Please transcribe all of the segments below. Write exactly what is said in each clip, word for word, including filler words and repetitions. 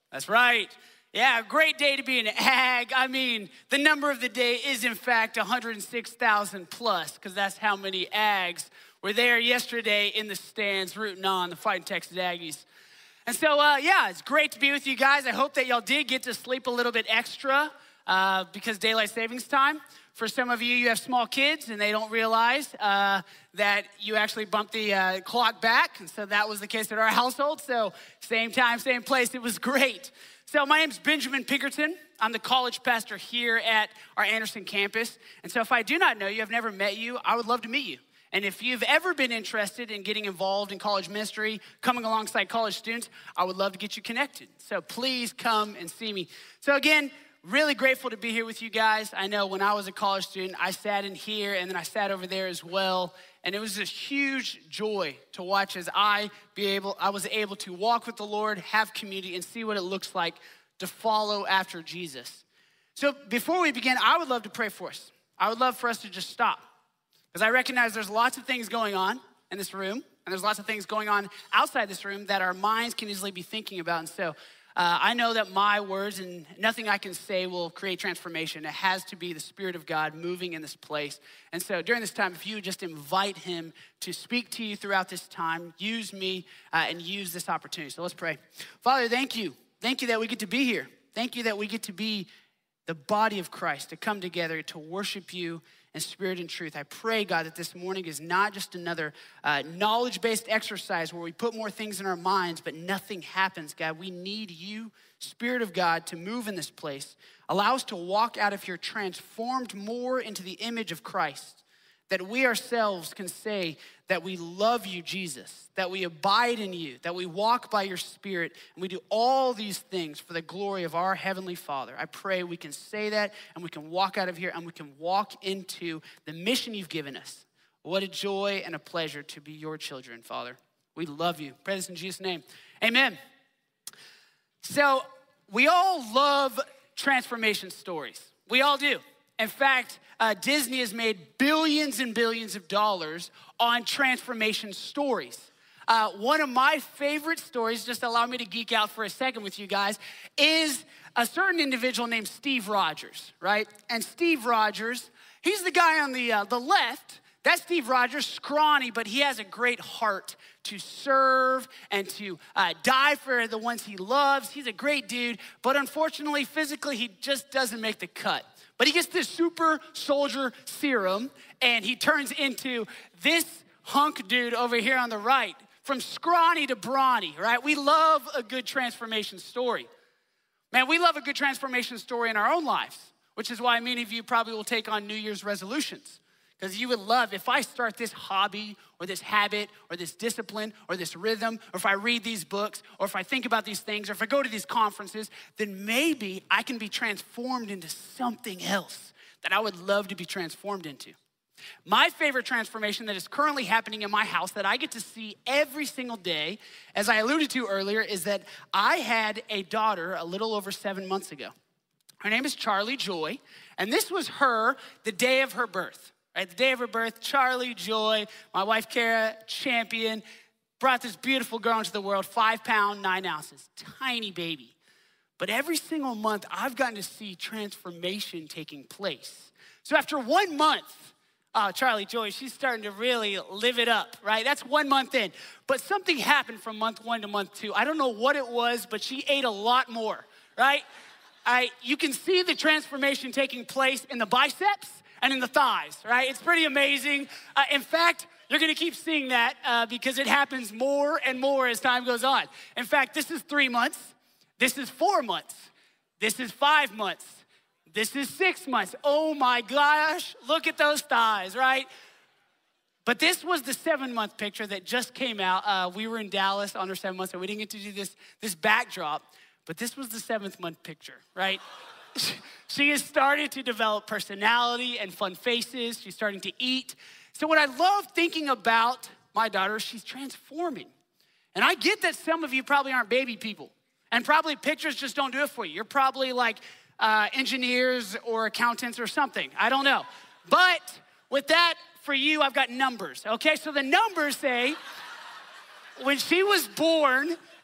That's right. Yeah, great day to be an ag. I mean, the number of the day is in fact one hundred six thousand plus, because that's how many ags were there yesterday in the stands rooting on the Fighting Texas Aggies. And so, uh, yeah, it's great to be with you guys. I hope that y'all did get to sleep a little bit extra uh, because daylight savings time. For some of you, you have small kids and they don't realize uh, that you actually bumped the uh, clock back. And so that was the case at our household. So same time, same place. It was great. So my name's Benjamin Pinkerton. I'm the college pastor here at our Anderson campus. And so if I do not know you, I've never met you, I would love to meet you. And if you've ever been interested in getting involved in college ministry, coming alongside college students, I would love to get you connected. So please come and see me. So again, really grateful to be here with you guys. I know when I was a college student, I sat in here and then I sat over there as well. And it was this huge joy to watch as I be able, I was able to walk with the Lord, have community, and see what it looks like to follow after Jesus. So before we begin, I would love to pray for us. I would love for us to just stop. Because I recognize there's lots of things going on in this room, and there's lots of things going on outside this room that our minds can easily be thinking about. And so uh, I know that my words and nothing I can say will create transformation. It has to be the Spirit of God moving in this place. And so during this time, if you just invite him to speak to you throughout this time, use me uh, and use this opportunity. So let's pray. Father, thank you. Thank you that we get to be here. Thank you that we get to be the body of Christ, to come together to worship you in spirit and truth. I pray, God, that this morning is not just another uh, knowledge-based exercise where we put more things in our minds, but nothing happens, God. We need you, Spirit of God, to move in this place. Allow us to walk out of here transformed more into the image of Christ, that we ourselves can say that we love you, Jesus, that we abide in you, that we walk by your Spirit, and we do all these things for the glory of our Heavenly Father. I pray we can say that, and we can walk out of here, and we can walk into the mission you've given us. What a joy and a pleasure to be your children, Father. We love you. Pray this in Jesus' name. Amen. So we all love transformation stories. We all do. In fact, uh, Disney has made billions and billions of dollars on transformation stories. Uh, one of my favorite stories, just allow me to geek out for a second with you guys, is a certain individual named Steve Rogers, right? And Steve Rogers, he's the guy on the, uh, the left. That's Steve Rogers, scrawny, but he has a great heart to serve and to uh, die for the ones he loves. He's a great dude, but unfortunately, physically, he just doesn't make the cut. But he gets this super soldier serum, and he turns into this hunk dude over here on the right, from scrawny to brawny, right? We love a good transformation story. Man, we love a good transformation story in our own lives, which is why many of you probably will take on New Year's resolutions. Because you would love, if I start this hobby or this habit or this discipline or this rhythm, or if I read these books, or if I think about these things, or if I go to these conferences, then maybe I can be transformed into something else that I would love to be transformed into. My favorite transformation that is currently happening in my house that I get to see every single day, as I alluded to earlier, is that I had a daughter a little over seven months ago. Her name is Charlie Joy, and this was her the day of her birth. Right, the day of her birth, Charlie Joy, my wife Kara, champion, brought this beautiful girl into the world, five pound, nine ounces, tiny baby. But every single month, I've gotten to see transformation taking place. So after one month, oh, Charlie Joy, she's starting to really live it up, right? That's one month in. But something happened from month one to month two. I don't know what it was, but she ate a lot more, right? I, you can see the transformation taking place in the biceps and in the thighs, right? It's pretty amazing. Uh, in fact, you're gonna keep seeing that uh, because it happens more and more as time goes on. In fact, this is three months. This is four months. This is five months. This is six months. Oh my gosh, look at those thighs, right? But this was the seven month picture that just came out. Uh, we were in Dallas on our seven months, so we didn't get to do this, this backdrop, but this was the seventh month picture, right? She has started to develop personality and fun faces. She's starting to eat. So what I love thinking about my daughter, she's transforming. And I get that some of you probably aren't baby people. And probably pictures just don't do it for you. You're probably like uh, engineers or accountants or something. I don't know. But with that, for you, I've got numbers. Okay, so the numbers say when she was born,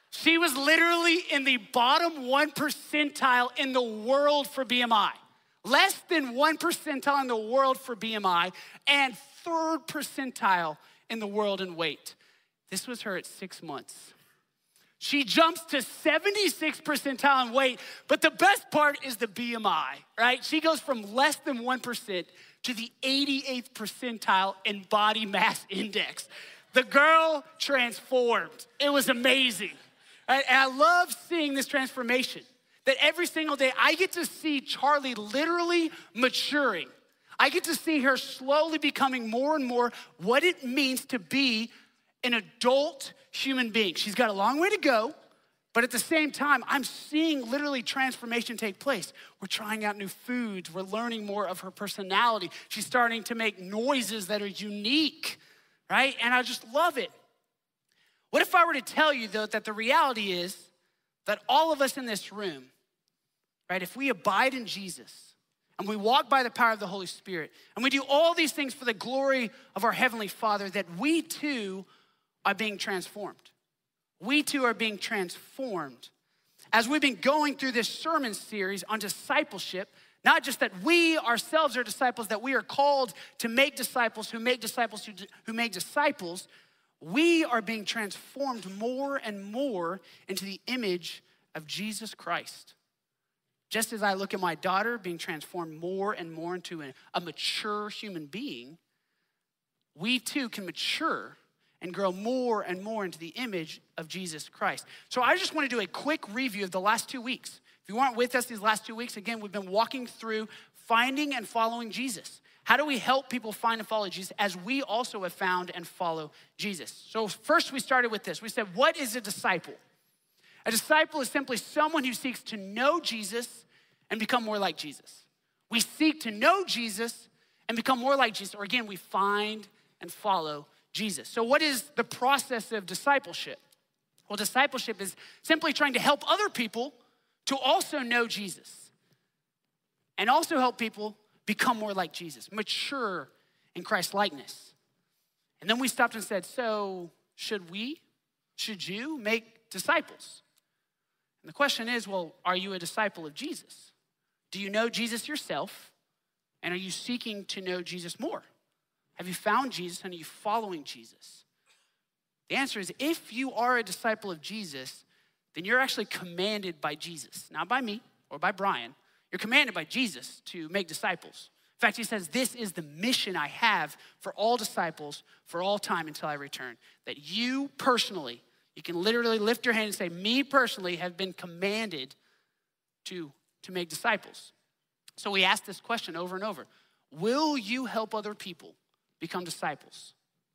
She was literally in the bottom one percentile in the world for B M I. Less than one percentile in the world for B M I and third percentile in the world in weight. This was her at six months. She jumps to seventy-sixth percentile in weight, but the best part is the B M I, right? She goes from less than one percent to the eighty-eighth percentile in body mass index. The girl transformed. It was amazing. Right? And I love seeing this transformation, that every single day I get to see Charlie literally maturing. I get to see her slowly becoming more and more what it means to be an adult human being. She's got a long way to go, but at the same time, I'm seeing literally transformation take place. We're trying out new foods. We're learning more of her personality. She's starting to make noises that are unique, right? And I just love it. What if I were to tell you, though, that the reality is that all of us in this room, right, if we abide in Jesus and we walk by the power of the Holy Spirit and we do all these things for the glory of our Heavenly Father, that we too are being transformed. We too are being transformed. As we've been going through this sermon series on discipleship, not just that we ourselves are disciples, that we are called to make disciples who make disciples who, who make disciples, we are being transformed more and more into the image of Jesus Christ. Just as I look at my daughter being transformed more and more into a, a mature human being, we too can mature and grow more and more into the image of Jesus Christ. So I just want to do a quick review of the last two weeks. If you weren't with us these last two weeks, again, we've been walking through finding and following Jesus. How do we help people find and follow Jesus as we also have found and follow Jesus? So first we started with this. We said, what is a disciple? A disciple is simply someone who seeks to know Jesus and become more like Jesus. We seek to know Jesus and become more like Jesus, or again, we find and follow Jesus. So what is the process of discipleship? Well, discipleship is simply trying to help other people to also know Jesus and also help people become more like Jesus, mature in Christ's likeness. And then we stopped and said, so should we, should you make disciples? And the question is, well, are you a disciple of Jesus? Do you know Jesus yourself? And are you seeking to know Jesus more? Have you found Jesus and are you following Jesus? The answer is, if you are a disciple of Jesus, then you're actually commanded by Jesus, not by me or by Brian. You're commanded by Jesus to make disciples. In fact, he says, this is the mission I have for all disciples for all time until I return. That you personally, you can literally lift your hand and say, me personally have been commanded to, to make disciples. So we ask this question over and over. Will you help other people become disciples?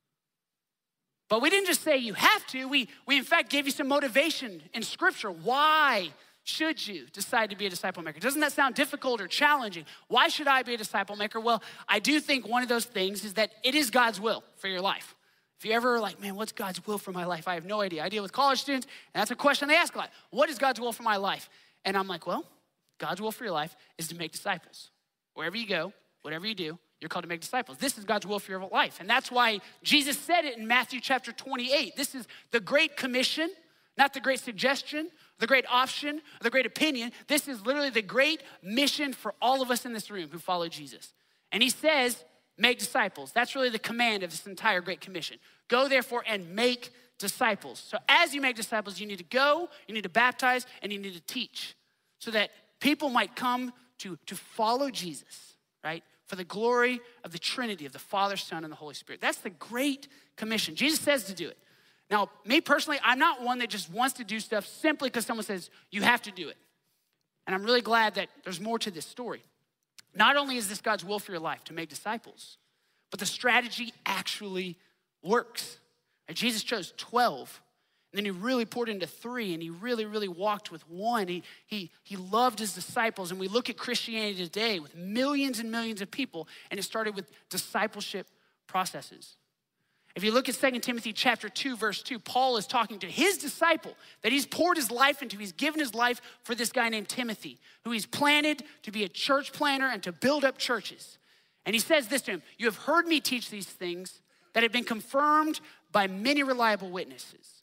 But we didn't just say you have to. We, we in fact gave you some motivation in scripture. Why should you decide to be a disciple maker? Doesn't that sound difficult or challenging? Why should I be a disciple maker? Well, I do think one of those things is that it is God's will for your life. If you ever are like, man, what's God's will for my life? I have no idea. I deal with college students, and that's a question they ask a lot. What is God's will for my life? And I'm like, well, God's will for your life is to make disciples. Wherever you go, whatever you do, you're called to make disciples. This is God's will for your life. And that's why Jesus said it in Matthew chapter twenty-eight. This is the Great Commission, not the great suggestion, the great option, the great opinion. This is literally the great mission for all of us in this room who follow Jesus. And he says, make disciples. That's really the command of this entire Great Commission. Go therefore and make disciples. So as you make disciples, you need to go, you need to baptize, and you need to teach so that people might come to, to follow Jesus, right? For the glory of the Trinity, of the Father, Son, and the Holy Spirit. That's the Great Commission. Jesus says to do it. Now, me personally, I'm not one that just wants to do stuff simply because someone says, you have to do it. And I'm really glad that there's more to this story. Not only is this God's will for your life to make disciples, but the strategy actually works. And Jesus chose twelve, and then he really poured into three, and he really, really walked with one. He, he, he loved his disciples, and we look at Christianity today with millions and millions of people, and it started with discipleship processes. If you look at Second Timothy chapter two, verse two, Paul is talking to his disciple that he's poured his life into. He's given his life for this guy named Timothy, who he's planted to be a church planner and to build up churches. And he says this to him, you have heard me teach these things that have been confirmed by many reliable witnesses.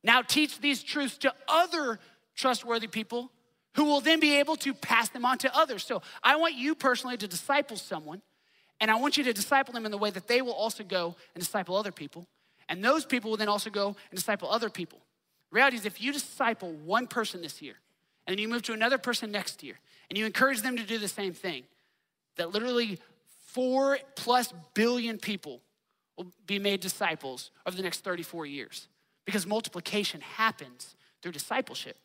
Now teach these truths to other trustworthy people who will then be able to pass them on to others. So I want you personally to disciple someone, and I want you to disciple them in the way that they will also go and disciple other people. And those people will then also go and disciple other people. The reality is if you disciple one person this year, and then you move to another person next year, and you encourage them to do the same thing, that literally four plus billion people will be made disciples over the next thirty-four years. Because multiplication happens through discipleship.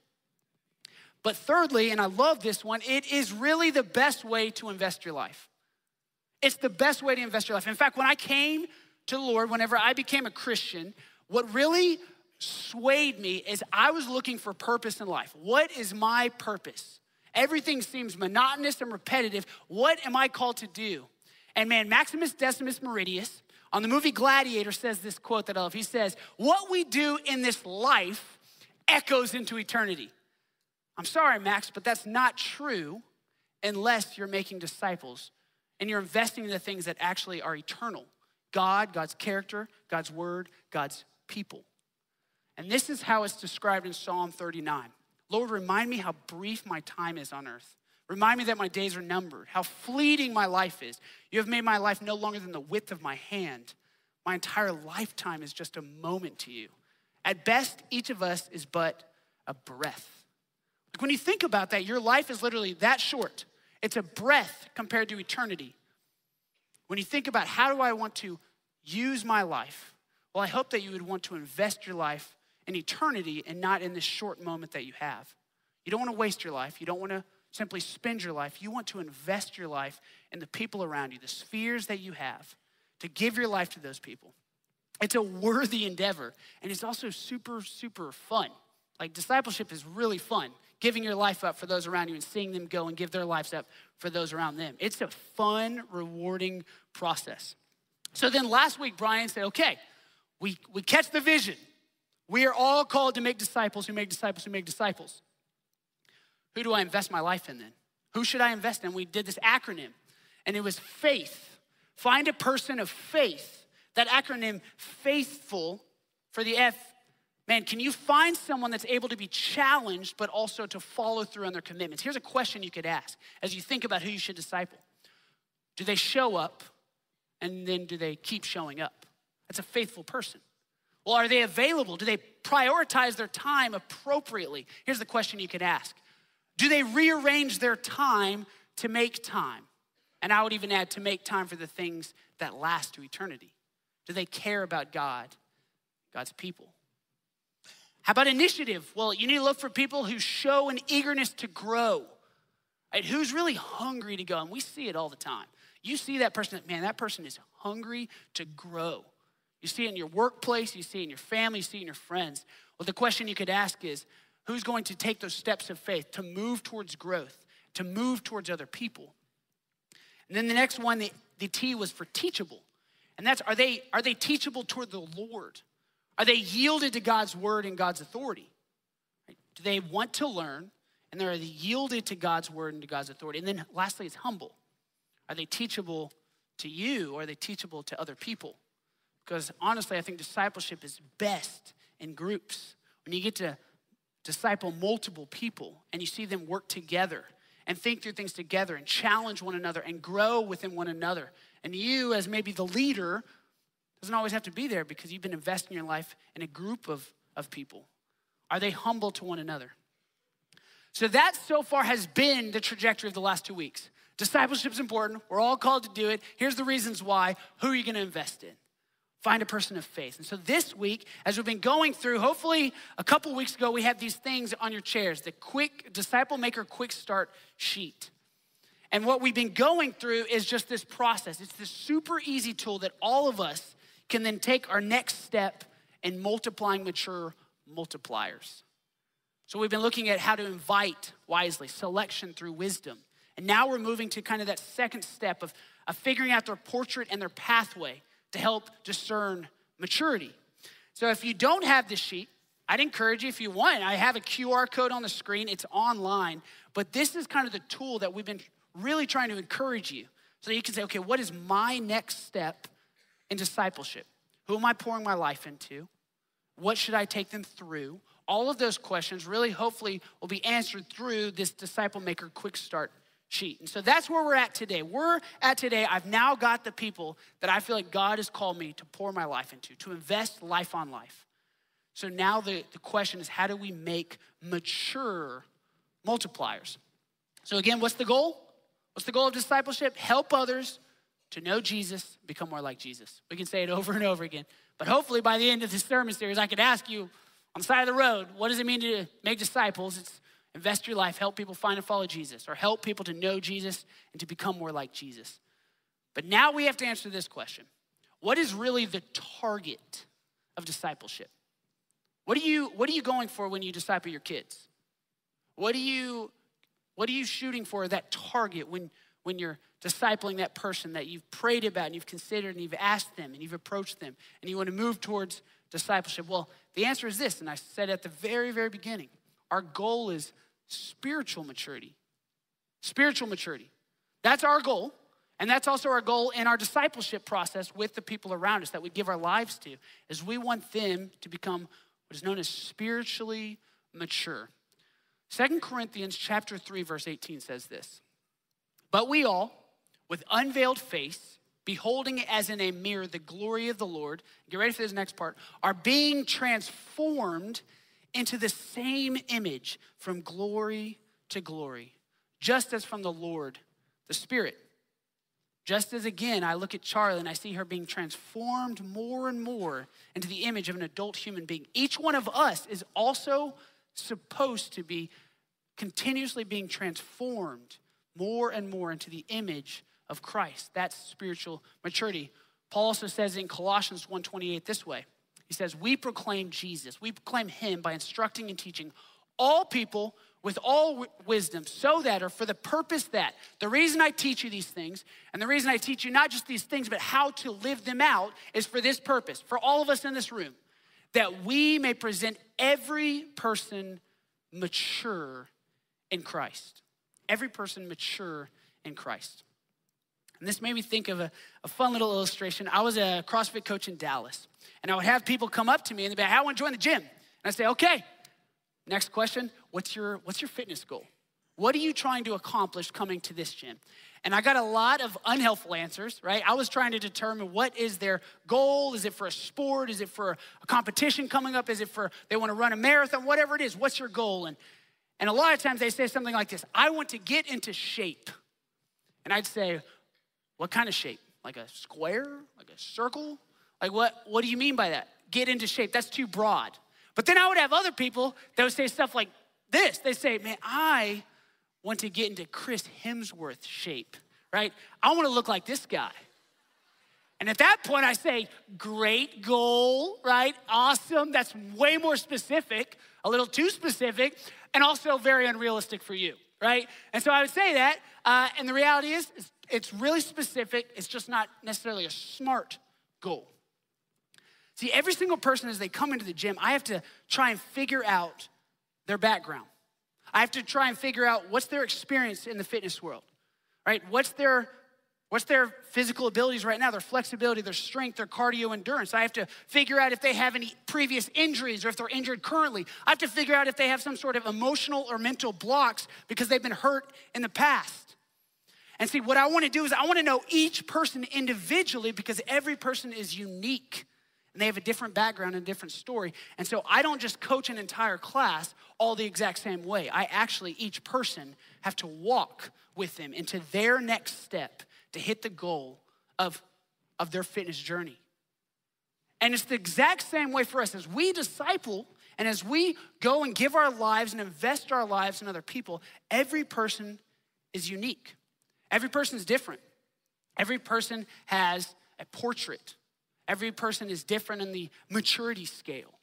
But thirdly, and I love this one, it is really the best way to invest your life. It's the best way to invest your life. In fact, when I came to the Lord, whenever I became a Christian, what really swayed me is I was looking for purpose in life. What is my purpose? Everything seems monotonous and repetitive. What am I called to do? And man, Maximus Decimus Meridius on the movie Gladiator says this quote that I love. He says, what we do in this life echoes into eternity. I'm sorry, Max, but that's not true unless you're making disciples and you're investing in the things that actually are eternal. God, God's character, God's word, God's people. And this is how it's described in Psalm thirty-nine. Lord, remind me how brief my time is on earth. Remind me that my days are numbered, how fleeting my life is. You have made my life no longer than the width of my hand. My entire lifetime is just a moment to you. At best, each of us is but a breath. When you think about that, your life is literally that short. It's a breath compared to eternity. When you think about how do I want to use my life, well, I hope that you would want to invest your life in eternity and not in this short moment that you have. You don't want to waste your life. You don't want to simply spend your life. You want to invest your life in the people around you, the spheres that you have, to give your life to those people. It's a worthy endeavor, and it's also super, super fun. Like discipleship is really fun. Giving your life up for those around you and seeing them go and give their lives up for those around them. It's a fun, rewarding process. So then last week, Brian said, okay, we, we catch the vision. We are all called to make disciples who make disciples who make disciples. Who do I invest my life in then? Who should I invest in? We did this acronym, and it was faith. Find a person of faith. That acronym, faithful, for the F. Man, can you find someone that's able to be challenged, but also to follow through on their commitments? Here's a question you could ask as you think about who you should disciple. Do they show up, and then do they keep showing up? That's a faithful person. Well, are they available? Do they prioritize their time appropriately? Here's the question you could ask. Do they rearrange their time to make time? And I would even add to make time for the things that last to eternity. Do they care about God, God's people? How about initiative? Well, you need to look for people who show an eagerness to grow. Right? Who's really hungry to go? And we see it all the time. You see that person, man, that person is hungry to grow. You see it in your workplace, you see it in your family, you see it in your friends. Well, the question you could ask is, who's going to take those steps of faith to move towards growth, to move towards other people? And then the next one, the, the T was for teachable. And that's, are they, are they teachable toward the Lord? Are they yielded to God's word and God's authority? Right? Do they want to learn? And are they yielded to God's word and to God's authority? And then lastly, it's humble. Are they teachable to you, or are they teachable to other people? Because honestly, I think discipleship is best in groups. When you get to disciple multiple people and you see them work together and think through things together and challenge one another and grow within one another. And you, as maybe the leader, doesn't always have to be there because you've been investing your life in a group of, of people. Are they humble to one another? So that so far has been the trajectory of the last two weeks. Discipleship is important. We're all called to do it. Here's the reasons why. Who are you going to invest in? Find a person of faith. And so this week, as we've been going through, hopefully a couple weeks ago, we had these things on your chairs, the quick Disciple Maker quick start sheet. And what we've been going through is just this process. It's this super easy tool that all of us can then take our next step in multiplying mature multipliers. So we've been looking at how to invite wisely, selection through wisdom. And now we're moving to kind of that second step of, of figuring out their portrait and their pathway to help discern maturity. So if you don't have this sheet, I'd encourage you, if you want, I have a Q R code on the screen, it's online, but this is kind of the tool that we've been really trying to encourage you. So you can say, okay, what is my next step in discipleship? Who am I pouring my life into? What should I take them through? All of those questions really hopefully will be answered through this Disciple Maker quick start sheet. And so that's where we're at today. We're at today, I've now got the people that I feel like God has called me to pour my life into, to invest life on life. So now the, the question is, how do we make mature multipliers? So again, what's the goal? What's the goal of discipleship? Help others to know Jesus, become more like Jesus. We can say it over and over again. But hopefully by the end of this sermon series, I could ask you on the side of the road, what does it mean to make disciples? It's invest your life, help people find and follow Jesus, or help people to know Jesus and to become more like Jesus. But now we have to answer this question. What is really the target of discipleship? What are you, what are you going for when you disciple your kids? What are you, what are you shooting for, that target when, when you're discipling that person that you've prayed about and you've considered and you've asked them and you've approached them and you want to move towards discipleship? Well, the answer is this, and I said at the very, very beginning, our goal is spiritual maturity. Spiritual maturity. That's our goal. And that's also our goal in our discipleship process with the people around us that we give our lives to, is we want them to become what is known as spiritually mature. Second Corinthians chapter three, verse eighteen says this, but we all, with unveiled face, beholding as in a mirror the glory of the Lord, get ready for this next part, are being transformed into the same image from glory to glory, just as from the Lord, the Spirit. Just as again, I look at Charlie and I see her being transformed more and more into the image of an adult human being. Each one of us is also supposed to be continuously being transformed more and more into the image of Christ. That's spiritual maturity. Paul also says in Colossians one twenty-eight this way. He says, we proclaim Jesus. We proclaim him by instructing and teaching all people with all w- wisdom, so that, or for the purpose that, the reason I teach you these things, and the reason I teach you not just these things, but how to live them out, is for this purpose, for all of us in this room, that we may present every person mature in Christ. Every person mature in Christ. And this made me think of a, a fun little illustration. I was a CrossFit coach in Dallas, and I would have people come up to me and they'd be like, I want to join the gym. And I'd say, okay, next question, what's your, what's your fitness goal? What are you trying to accomplish coming to this gym? And I got a lot of unhelpful answers, right? I was trying to determine what is their goal. Is it for a sport? Is it for a competition coming up? Is it for, they want to run a marathon? Whatever it is, what's your goal? And, and a lot of times they say something like this, I want to get into shape. And I'd say, what kind of shape? Like a square? Like a circle? Like what, what do you mean by that? Get into shape, that's too broad. But then I would have other people that would say stuff like this. They say, man, I want to get into Chris Hemsworth shape, right? I want to look like this guy. And at that point I say, great goal, right? Awesome, that's way more specific, a little too specific, and also very unrealistic for you, right? And so I would say that, uh, and the reality is, it's really specific, it's just not necessarily a smart goal. See, every single person as they come into the gym, I have to try and figure out their background. I have to try and figure out what's their experience in the fitness world, right? What's their, what's their physical abilities right now, their flexibility, their strength, their cardio endurance. I have to figure out if they have any previous injuries or if they're injured currently. I have to figure out if they have some sort of emotional or mental blocks because they've been hurt in the past. And see, what I want to do is I want to know each person individually because every person is unique. And they have a different background and a different story. And so I don't just coach an entire class all the exact same way. I actually, each person, have to walk with them into their next step to hit the goal of, of their fitness journey. And it's the exact same way for us. As we disciple and as we go and give our lives and invest our lives in other people, every person is unique. Every person is different. Every person has a portrait. Every person is different in the maturity scale,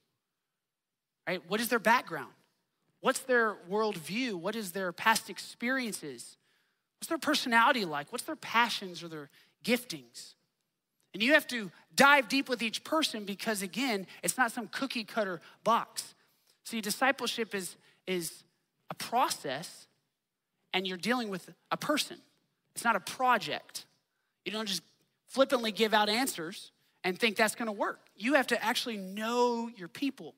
right? What is their background? What's their worldview? What is their past experiences? What's their personality like? What's their passions or their giftings? And you have to dive deep with each person because, again, it's not some cookie cutter box. See, discipleship is, is a process, and you're dealing with a person. It's not a project. You don't just flippantly give out answers and think that's gonna work. You have to actually know your people.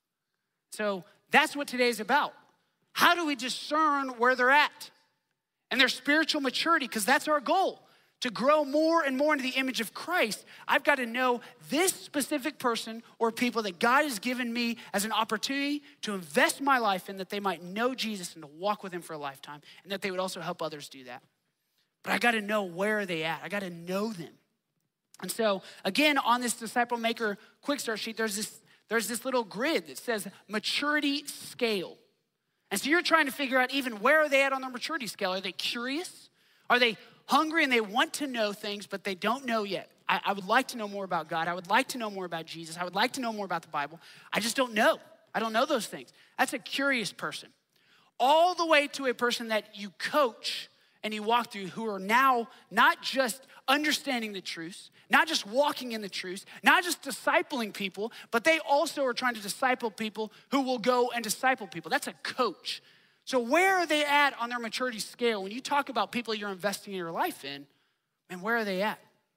So that's what today is about. How do we discern where they're at and their spiritual maturity? Because that's our goal, to grow more and more into the image of Christ. I've got to know this specific person or people that God has given me as an opportunity to invest my life in, that they might know Jesus and to walk with him for a lifetime, and that they would also help others do that. But I got to know where are they at. I got to know them. And so again, on this Disciple Maker quick start sheet, there's this, there's this little grid that says maturity scale. And so you're trying to figure out even where are they at on their maturity scale. Are they curious? Are they hungry and they want to know things, but they don't know yet? I, I would like to know more about God. I would like to know more about Jesus. I would like to know more about the Bible. I just don't know. I don't know those things. That's a curious person. All the way to a person that you coach and you walk through, who are now not just understanding the truths, not just walking in the truths, not just discipling people, but they also are trying to disciple people who will go and disciple people. That's a coach. So where are they at on their maturity scale? When you talk about people you're investing in your life in, and where are they at?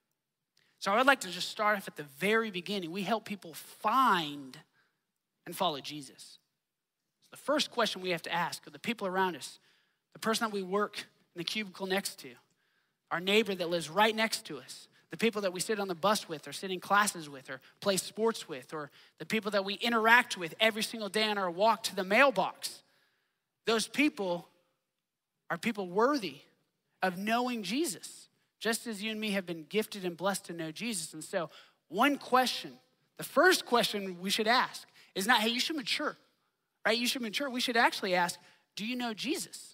So I would like to just start off at the very beginning. We help people find and follow Jesus. So the first question we have to ask are the people around us, the person that we work in the cubicle next to, our neighbor that lives right next to us, the people that we sit on the bus with or sit in classes with or play sports with, or the people that we interact with every single day on our walk to the mailbox. Those people are people worthy of knowing Jesus, just as you and me have been gifted and blessed to know Jesus. And so one question, the first question we should ask is not, hey, you should mature, right? You should mature. We should actually ask, do you know Jesus?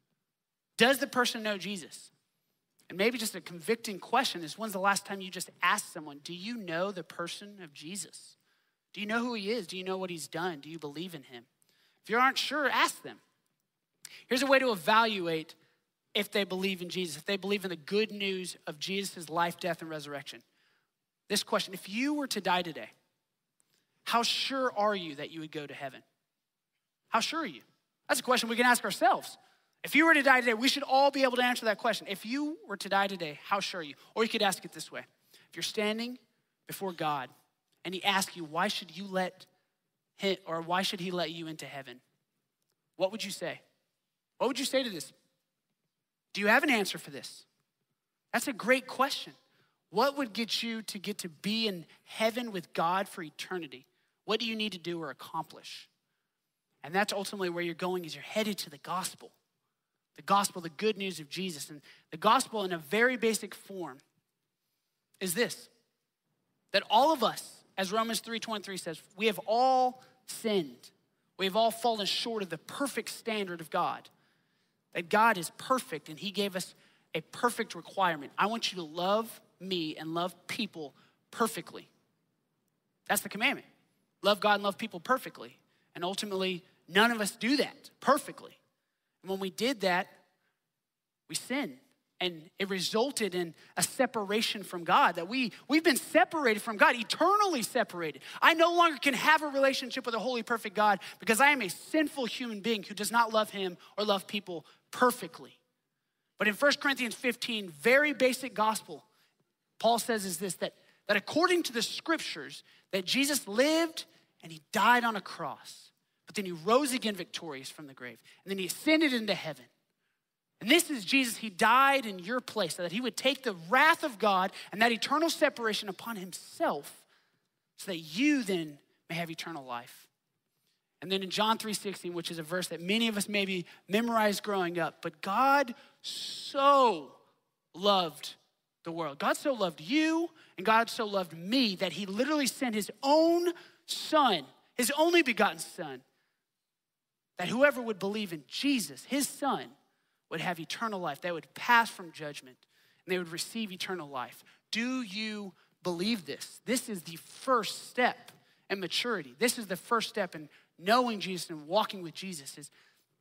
Does the person know Jesus? And maybe just a convicting question is, when's the last time you just asked someone, do you know the person of Jesus? Do you know who he is? Do you know what he's done? Do you believe in him? If you aren't sure, ask them. Here's a way to evaluate if they believe in Jesus, if they believe in the good news of Jesus' life, death, and resurrection. This question, if you were to die today, how sure are you that you would go to heaven? How sure are you? That's a question we can ask ourselves. If you were to die today, we should all be able to answer that question. If you were to die today, how sure are you? Or you could ask it this way. If you're standing before God and he asks you, why should you let him, or why should he let you into heaven? What would you say? What would you say to this? Do you have an answer for this? That's a great question. What would get you to get to be in heaven with God for eternity? What do you need to do or accomplish? And that's ultimately where you're going, is you're headed to the gospel. The gospel, the good news of Jesus. And the gospel in a very basic form is this, that all of us, as Romans three twenty-three says, we have all sinned. We have all fallen short of the perfect standard of God. That God is perfect and he gave us a perfect requirement. I want you to love me and love people perfectly. That's the commandment. Love God and love people perfectly. And ultimately, none of us do that perfectly. And when we did that, we sinned. And it resulted in a separation from God, that we, we've been separated from God, eternally separated. I no longer can have a relationship with a holy, perfect God because I am a sinful human being who does not love him or love people perfectly. But in First Corinthians fifteen, very basic gospel, Paul says is this, that, that according to the scriptures, that Jesus lived and he died on a cross. But then he rose again victorious from the grave. And then he ascended into heaven. And this is Jesus. He died in your place so that he would take the wrath of God and that eternal separation upon himself so that you then may have eternal life. And then in John three sixteen, which is a verse that many of us maybe memorized growing up, but God so loved the world. God so loved you and God so loved me that he literally sent his own son, his only begotten son, that whoever would believe in Jesus, his son, would have eternal life. They would pass from judgment and they would receive eternal life. Do you believe this? This is the first step in maturity. This is the first step in knowing Jesus and walking with Jesus is,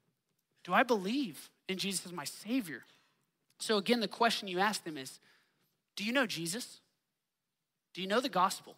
do I believe in Jesus as my Savior? So again, the question you ask them is, do you know Jesus? Do you know the gospel?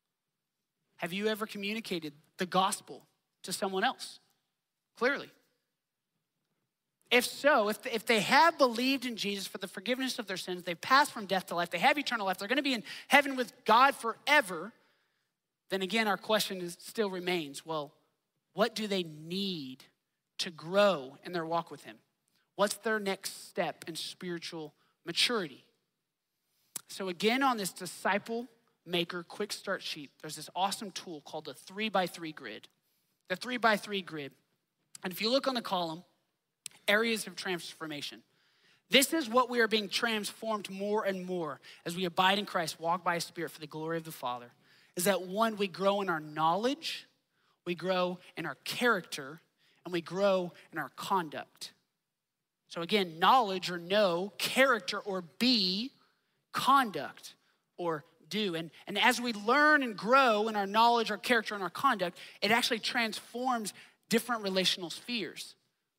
Have you ever communicated the gospel to someone else? Clearly. If so, if, if they have believed in Jesus for the forgiveness of their sins, they've passed from death to life, they have eternal life, they're gonna be in heaven with God forever, then again, our question is, still remains, well, what do they need to grow in their walk with him? What's their next step in spiritual maturity? So again, on this disciple maker quick start sheet, there's this awesome tool called the three by three grid. The three by three grid. And if you look on the column, areas of transformation. This is what we are being transformed more and more as we abide in Christ, walk by his Spirit for the glory of the Father. Is that one, we grow in our knowledge, we grow in our character, and we grow in our conduct. So again, knowledge or know, character or be, conduct or do. And, and as we learn and grow in our knowledge, our character, and our conduct, it actually transforms different relational spheres.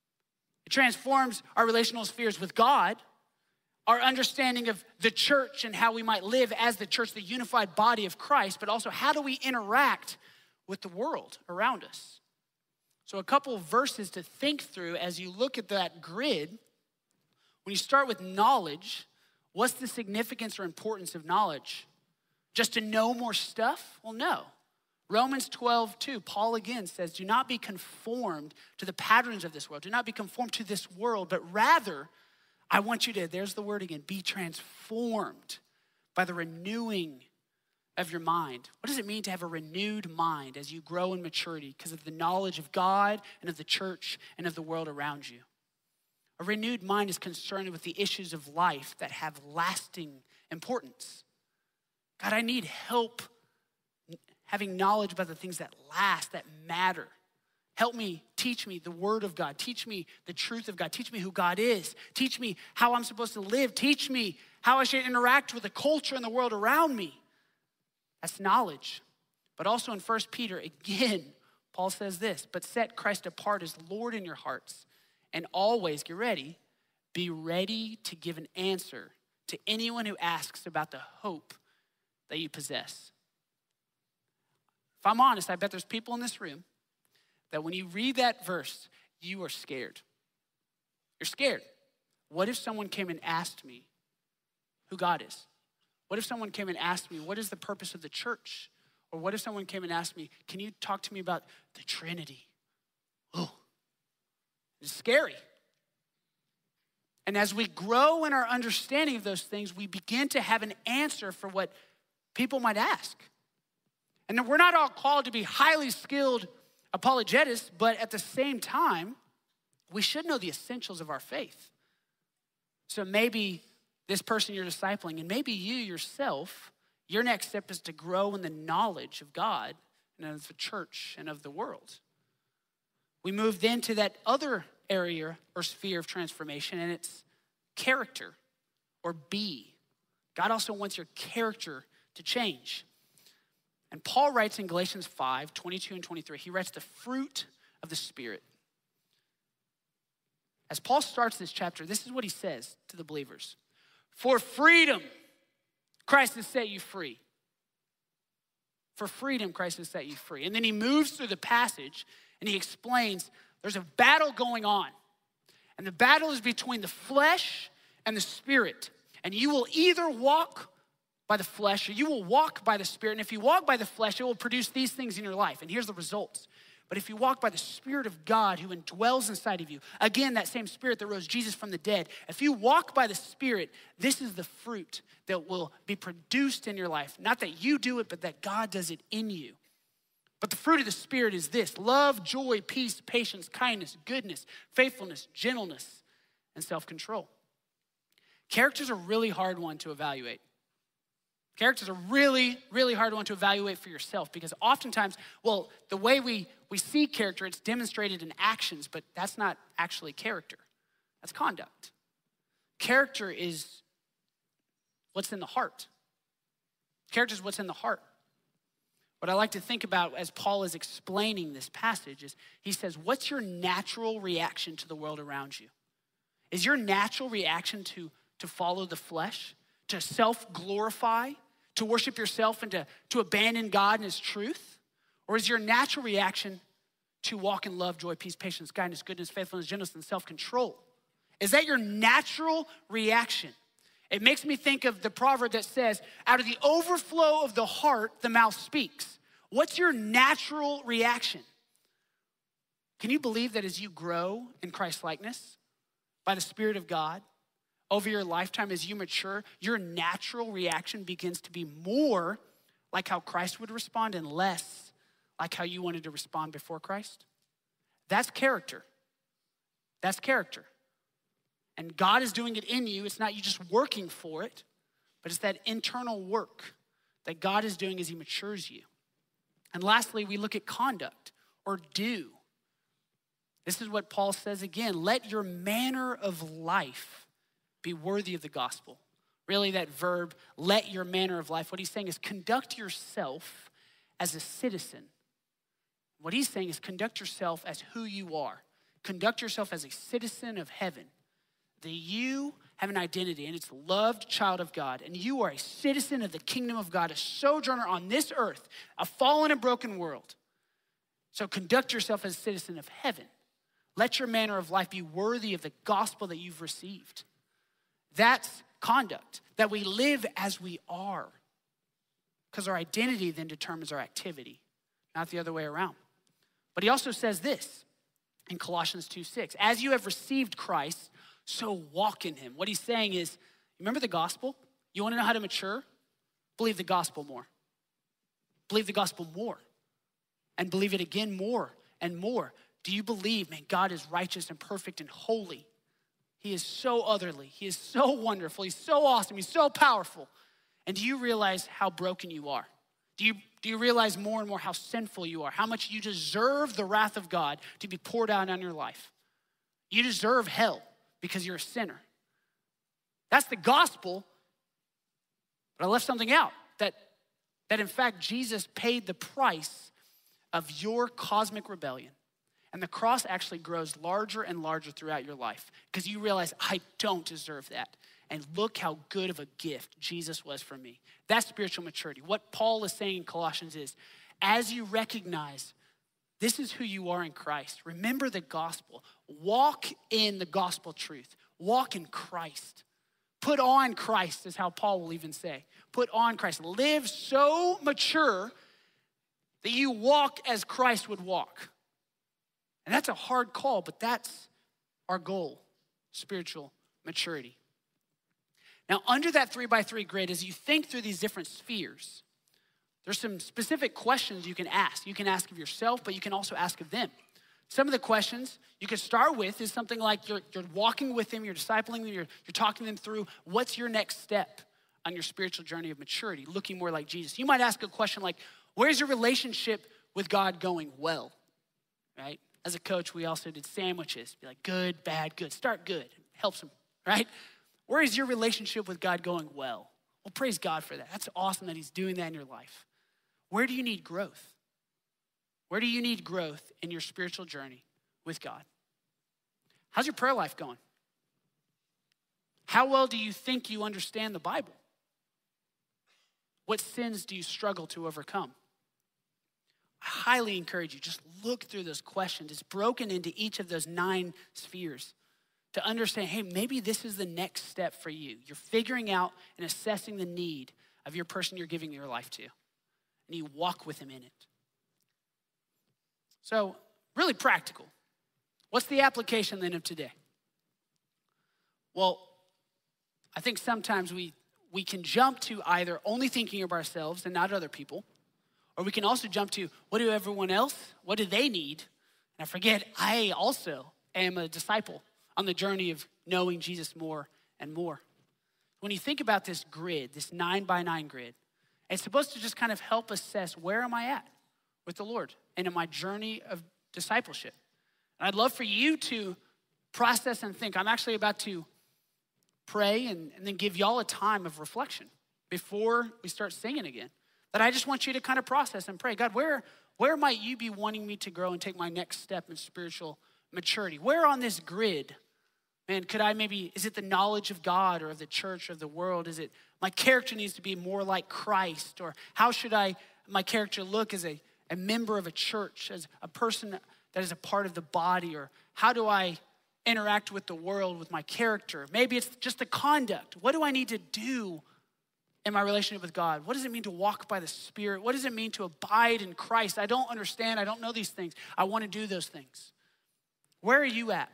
It transforms our relational spheres with God, our understanding of the church and how we might live as the church, the unified body of Christ, but also how do we interact with the world around us. So a couple of verses to think through as you look at that grid. When you start with knowledge, what's the significance or importance of knowledge? Just to know more stuff? Well, no. Romans twelve two, Paul again says, do not be conformed to the patterns of this world. Do not be conformed to this world, but rather, I want you to, there's the word again, be transformed by the renewing of your mind. What does it mean to have a renewed mind as you grow in maturity because of the knowledge of God and of the church and of the world around you? A renewed mind is concerned with the issues of life that have lasting importance. God, I need help having knowledge about the things that last, that matter. Help me, teach me the word of God. Teach me the truth of God. Teach me who God is. Teach me how I'm supposed to live. Teach me how I should interact with the culture and the world around me. That's knowledge. But also in First Peter, again, Paul says this, but set Christ apart as Lord in your hearts, and always, get ready, be ready to give an answer to anyone who asks about the hope that you possess. If I'm honest, I bet there's people in this room that when you read that verse, you are scared. You're scared. What if someone came and asked me who God is? What if someone came and asked me, what is the purpose of the church? Or what if someone came and asked me, can you talk to me about the Trinity? Oh, it's scary. And as we grow in our understanding of those things, we begin to have an answer for what people might ask. And we're not all called to be highly skilled apologetists, but at the same time, we should know the essentials of our faith. So maybe this person you're discipling, and maybe you yourself, your next step is to grow in the knowledge of God and of the church and of the world. We move then to that other area or sphere of transformation, and it's character or be. God also wants your character to change. And Paul writes in Galatians five, twenty-two and twenty-three, he writes the fruit of the Spirit. As Paul starts this chapter, this is what he says to the believers. For freedom, Christ has set you free. For freedom, Christ has set you free. And then he moves through the passage and he explains there's a battle going on. And the battle is between the flesh and the spirit. And you will either walk by the flesh or you will walk by the Spirit. And if you walk by the flesh, it will produce these things in your life. And here's the results. But if you walk by the Spirit of God who indwells inside of you, again, that same Spirit that rose Jesus from the dead, if you walk by the Spirit, this is the fruit that will be produced in your life. Not that you do it, but that God does it in you. But the fruit of the Spirit is this: love, joy, peace, patience, kindness, goodness, faithfulness, gentleness, and self-control. Character's a really hard one to evaluate. Character's a really, really hard one to evaluate for yourself because oftentimes, well, the way we, we see character, it's demonstrated in actions, but that's not actually character. That's conduct. Character is what's in the heart. Character is what's in the heart. What I like to think about as Paul is explaining this passage is he says, what's your natural reaction to the world around you? Is your natural reaction to, to follow the flesh, to self-glorify, to worship yourself and to, to abandon God and his truth? Or is your natural reaction to walk in love, joy, peace, patience, kindness, goodness, faithfulness, gentleness, and self-control? Is that your natural reaction? It makes me think of the proverb that says, out of the overflow of the heart, the mouth speaks. What's your natural reaction? Can you believe that as you grow in Christ's likeness by the Spirit of God over your lifetime, as you mature, your natural reaction begins to be more like how Christ would respond and less like how you wanted to respond before Christ? That's character. That's character. And God is doing it in you. It's not you just working for it, but it's that internal work that God is doing as he matures you. And lastly, we look at conduct or do. This is what Paul says again. Let your manner of life be worthy of the gospel. Really, that verb, let your manner of life, what he's saying is conduct yourself as a citizen. What he's saying is conduct yourself as who you are. Conduct yourself as a citizen of heaven. That you have an identity, and it's loved child of God, and you are a citizen of the kingdom of God, a sojourner on this earth, a fallen and broken world. So conduct yourself as a citizen of heaven. Let your manner of life be worthy of the gospel that you've received. That's conduct, that we live as we are. Because our identity then determines our activity, not the other way around. But he also says this in Colossians two six, as you have received Christ, so walk in him. What he's saying is, remember the gospel? You wanna know how to mature? Believe the gospel more. Believe the gospel more. And believe it again more and more. Do you believe, man, God is righteous and perfect and holy? He is so otherly. He is so wonderful. He's so awesome. He's so powerful. And do you realize how broken you are? Do you, do you realize more and more how sinful you are? How much you deserve the wrath of God to be poured out on your life? You deserve hell because you're a sinner. That's the gospel. But I left something out. That, that in fact, Jesus paid the price of your cosmic rebellion. And the cross actually grows larger and larger throughout your life because you realize, I don't deserve that. And look how good of a gift Jesus was for me. That's spiritual maturity. What Paul is saying in Colossians is, as you recognize this is who you are in Christ, remember the gospel. Walk in the gospel truth. Walk in Christ. Put on Christ is how Paul will even say. Put on Christ. Live so mature that you walk as Christ would walk. And that's a hard call, but that's our goal, spiritual maturity. Now, under that three by three grid, as you think through these different spheres, there's some specific questions you can ask. You can ask of yourself, but you can also ask of them. Some of the questions you could start with is something like you're, you're walking with them, you're discipling them, you're, you're talking them through what's your next step on your spiritual journey of maturity, looking more like Jesus. You might ask a question like, where's your relationship with God going well, right? As a coach, we also did sandwiches. Be like, good, bad, good. Start good. Helps them, right? Where is your relationship with God going well? Well, praise God for that. That's awesome that he's doing that in your life. Where do you need growth? Where do you need growth in your spiritual journey with God? How's your prayer life going? How well do you think you understand the Bible? What sins do you struggle to overcome? I highly encourage you, just look through those questions. It's broken into each of those nine spheres to understand, hey, maybe this is the next step for you. You're figuring out and assessing the need of your person you're giving your life to, and you walk with him in it. So, really practical. What's the application then of today? Well, I think sometimes we, we can jump to either only thinking of ourselves and not other people, or we can also jump to, what do everyone else, what do they need? And I forget, I also am a disciple on the journey of knowing Jesus more and more. When you think about this grid, this nine by nine grid, it's supposed to just kind of help assess where am I at with the Lord and in my journey of discipleship. And I'd love for you to process and think. I'm actually about to pray and, and then give y'all a time of reflection before we start singing again. That I just want you to kind of process and pray. God, where, where might you be wanting me to grow and take my next step in spiritual maturity? Where on this grid, man, could I maybe, is it the knowledge of God or of the church or of the world? Is it my character needs to be more like Christ? Or how should I, my character look as a, a member of a church, as a person that is a part of the body? Or how do I interact with the world, with my character. Maybe it's just the conduct. What do I need to do in my relationship with God? What does it mean to walk by the Spirit? What does it mean to abide in Christ? I don't understand. I don't know these things. I want to do those things. Where are you at?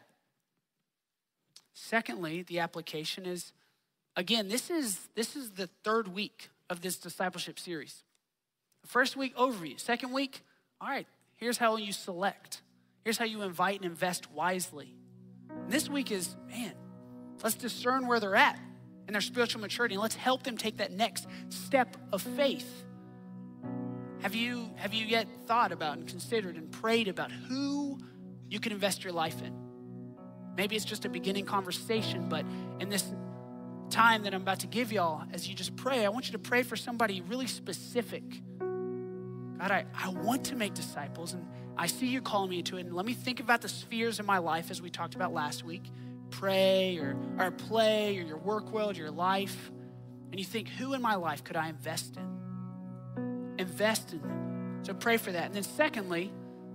Secondly, the application is, again, this is, this is the third week of this discipleship series. The first week, overview. Second week, all right, here's how you select. Here's how you invite and invest wisely. And this week is, man, let's discern where they're at in their spiritual maturity, and let's help them take that next step of faith. Have you, have you yet thought about and considered and prayed about who you can invest your life in? Maybe it's just a beginning conversation, but in this time that I'm about to give y'all, as you just pray, I want you to pray for somebody really specific. God, I, I want to make disciples, and I see you calling me into it, and let me think about the spheres in my life as we talked about last week. Pray or, or play or your work world, your life, and you think, who in my life could I invest in? Invest in them. So pray for that. And then secondly,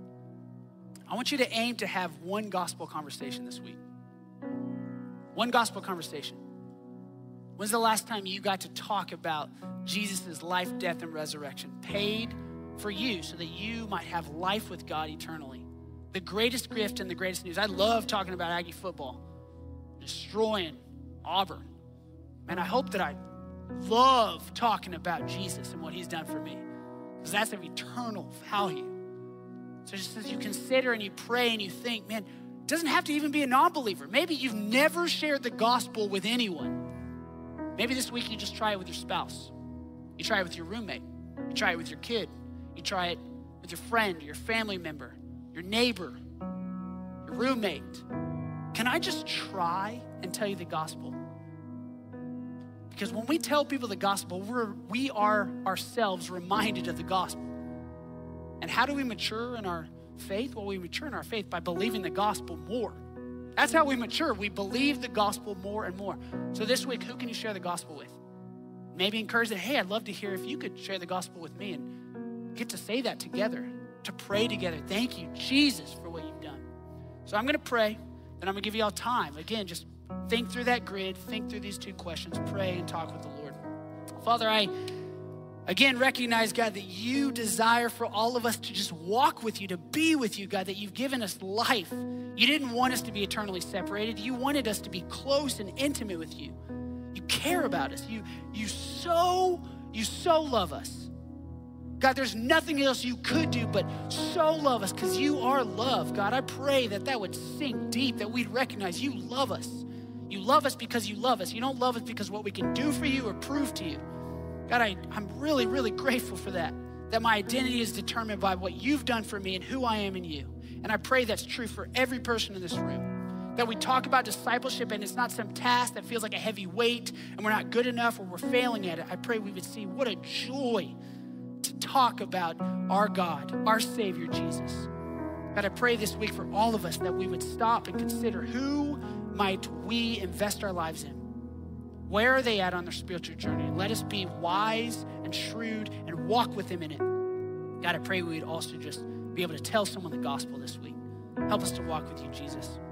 I want you to aim to have one gospel conversation this week. One gospel conversation. When's the last time you got to talk about Jesus' life, death, and resurrection paid for you so that you might have life with God eternally? The greatest gift and the greatest news. I love talking about Aggie football, destroying Auburn. And I hope that I love talking about Jesus and what he's done for me, because that's of eternal value. So just as you consider and you pray and you think, man, it doesn't have to even be a non-believer. Maybe you've never shared the gospel with anyone. Maybe this week you just try it with your spouse. You try it with your roommate. You try it with your kid. You try it with your friend, your family member, your neighbor, your roommate. Can I just try and tell you the gospel? Because when we tell people the gospel, we're, we are ourselves reminded of the gospel. And how do we mature in our faith? Well, we mature in our faith by believing the gospel more. That's how we mature. We believe the gospel more and more. So this week, who can you share the gospel with? Maybe encourage that, hey, I'd love to hear if you could share the gospel with me, and get to say that together, to pray together. Thank you, Jesus, for what you've done. So I'm going to pray, then I'm going to give you all time. Again, just think through that grid, think through these two questions, pray and talk with the Lord. Father, I again recognize, God, that you desire for all of us to just walk with you, to be with you, God, that you've given us life. You didn't want us to be eternally separated. You wanted us to be close and intimate with you. You care about us. You, you so, you so love us. God, there's nothing else you could do but so love us, because you are love. God, I pray that that would sink deep, that we'd recognize you love us. You love us because you love us. You don't love us because of what we can do for you or prove to you. God, I, I'm really, really grateful for that, that my identity is determined by what you've done for me and who I am in you. And I pray that's true for every person in this room, that we talk about discipleship and it's not some task that feels like a heavy weight and we're not good enough or we're failing at it. I pray we would see what a joy to talk about our God, our Savior, Jesus. God, I pray this week for all of us that we would stop and consider, who might we invest our lives in? Where are they at on their spiritual journey? And let us be wise and shrewd and walk with them in it. God, I pray we would also just be able to tell someone the gospel this week. Help us to walk with you, Jesus.